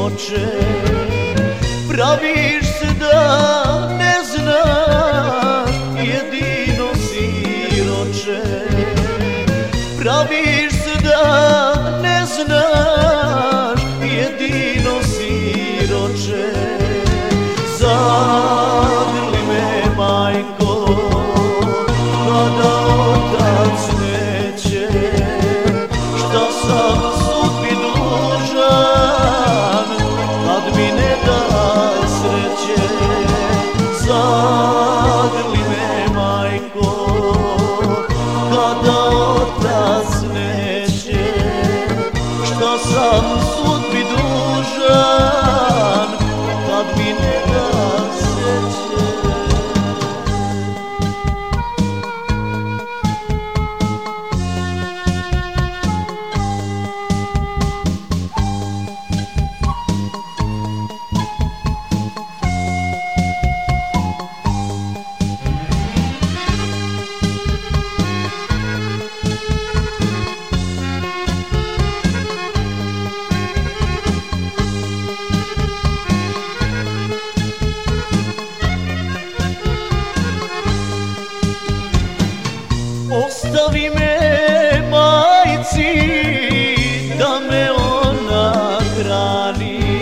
siroče, praviš se da ne znaš, jedino siroče. Praviš se da ne znaš, jedino siroče. Zagrli me, majko, kada otac neće, šta sam sudbi dužan, kad mi ne da sreće. Zagrli me, majko, kada otac neće, šta sam sudbi dužan, kad mi ne da sreće. Ostavi me majci, da me ona hrani.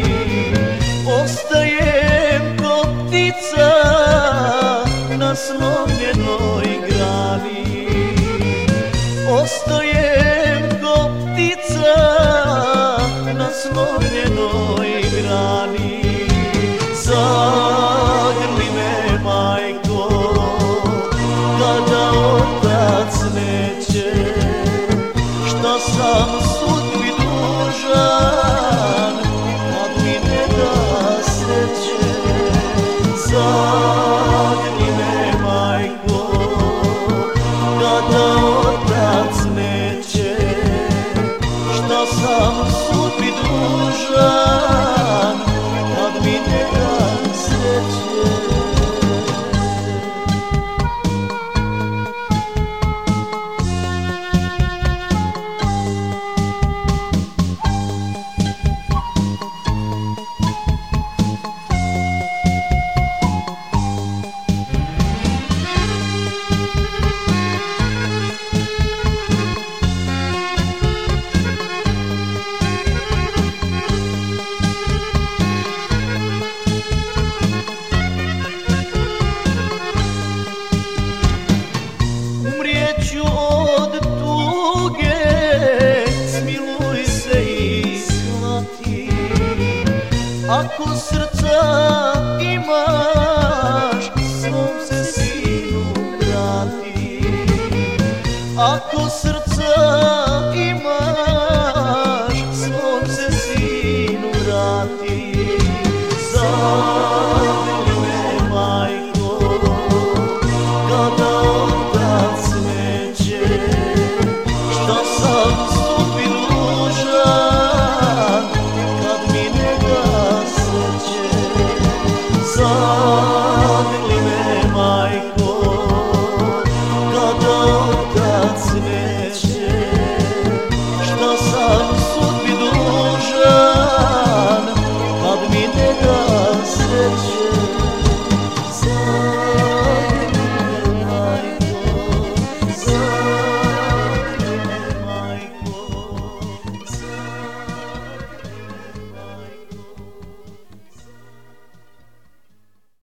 Ostajem ko ptica na slomljenoj grani. Ostajem ko ptica na slomljenoj grani. Zagrli me, majko, kada otac neće, šta sam sudbi dužan, kad mi ne da sreće. Zagrli me, majko, kada otac neće, šta sam sudbi dužan, kad mi ne da sreće. Umrijeću od tuge, smiluj se i shvati. Ako srca imaš, svom se sinu vrati. Ako srca imaš, svom se sinu vrati.